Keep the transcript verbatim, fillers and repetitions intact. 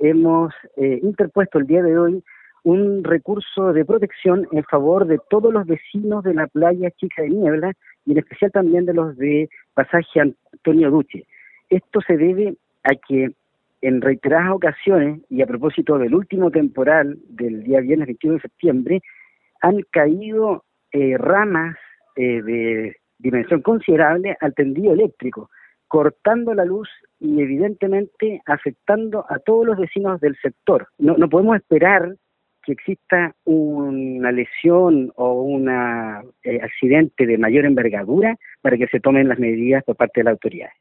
hemos eh, interpuesto el día de hoy un recurso de protección en favor de todos los vecinos de la playa Chica de Niebla y en especial también de los de Pasaje Antonio Duche. Esto se debe a que en reiteradas ocasiones, y a propósito del último temporal del día viernes veintiuno de septiembre, han caído eh, ramas eh, de dimensión considerable al tendido eléctrico, cortando la luz y evidentemente afectando a todos los vecinos del sector. No, no podemos esperar que exista una lesión o un eh, accidente de mayor envergadura para que se tomen las medidas por parte de la autoridad.